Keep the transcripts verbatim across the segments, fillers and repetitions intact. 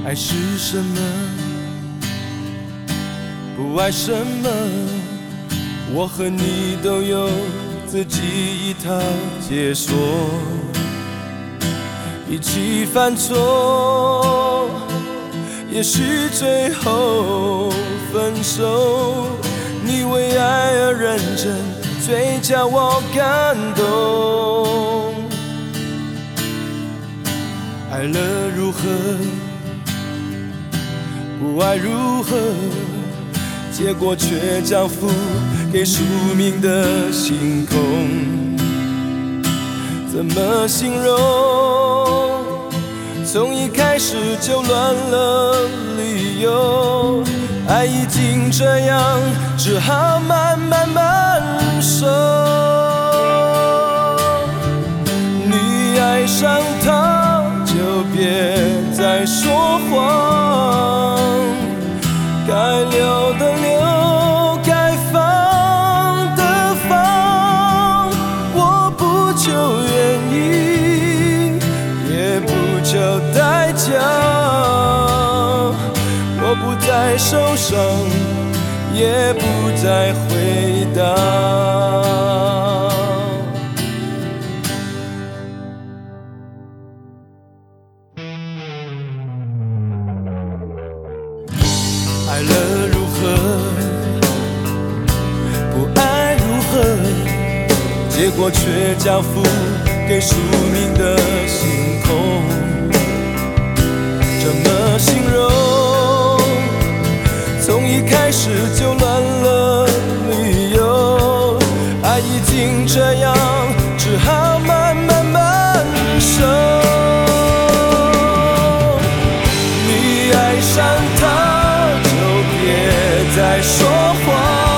爱是什么？不爱什么？我和你都有自己一套解说，一起犯错，也许最后分手。你为爱而认真，最叫我感动。爱了如何？不爱如何？结果却交付给宿命的星空。怎么形容？从一开始就乱了理由，爱已经这样，只好慢慢慢受。你爱上他，就别再说谎，该留的留，该放的放，我不求原因，也不求代价，我不再受伤，也不再回答。爱了如何？不爱如何？结果却交付给宿命的星空。怎么形容？从一开始就乱了理由，爱已经这样，只好慢慢慢受。你爱上他，再说谎，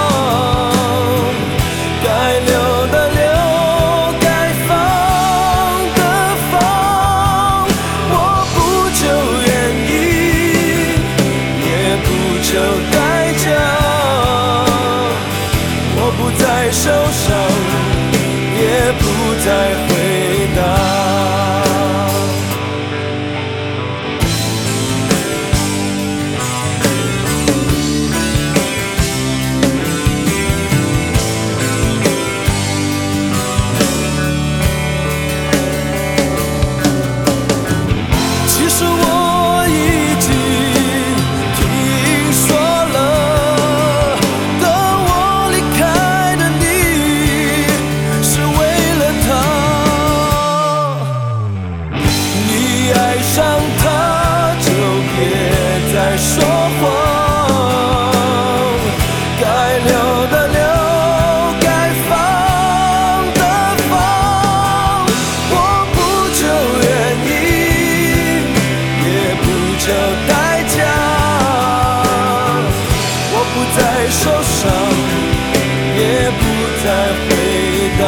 该留的留，该放的放，我不求原因，也不求代价，我不再受伤，也不再回答。说谎，该留的留，该放的放，我不求原因，也不求代价，我不再受伤，也不再回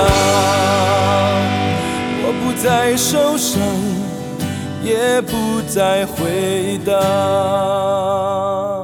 答，我不再受伤，也不再回答。